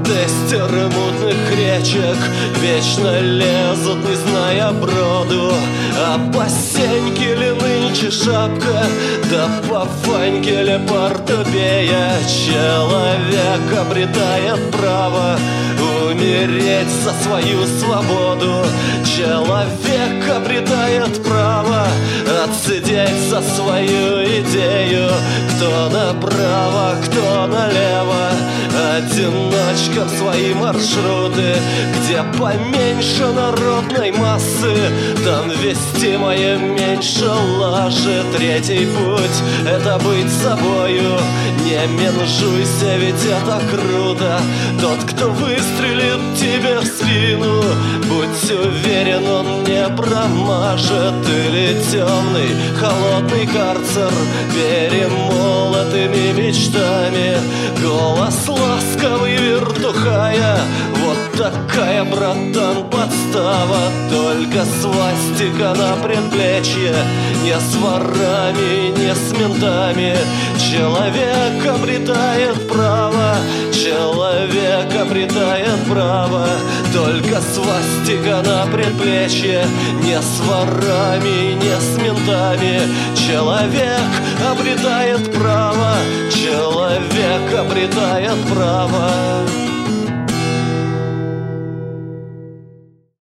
тестеры мутных речек вечно лезут, не зная броду. А по Сеньке ли нынче шапка, да по Фаньке ли портупея? Человек обретает право умереть за свою свободу. Человек обретает право отсидеть за свою идею. Кто направо, кто налево, одиночкам свои маршруты. Где поменьше народной массы, там вестимое меньше лажи. Третий путь — это быть собою. Не менжуйся, ведь это круто. Тот, кто выстрелит тебе в спину, будь уверен, он не промажет. Или темный, холодный карцер перемолотыми мечтами. Голос ласковый вертухая, вот такая, братан, подстава. Только свастика на предплечье, не с ворами, не с ментами. Человек обретает право, человек обретает право. Только свастика на предплечье, не с ворами, не с ментами. Человек обретает право, человек обретает право.